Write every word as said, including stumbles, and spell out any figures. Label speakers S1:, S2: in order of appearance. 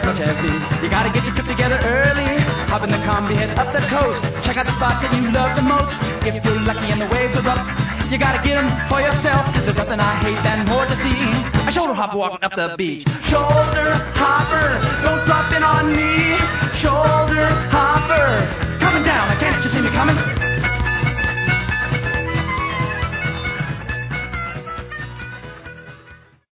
S1: much heavy. You gotta get your trip together early. Hop in the combi, head up the coast. Check out the spots that you love the most. If you're lucky and the waves are rough, you gotta get them for yourself. There's nothing I hate than more to see a shoulder hopper walking up the beach. Shoulder hopper, don't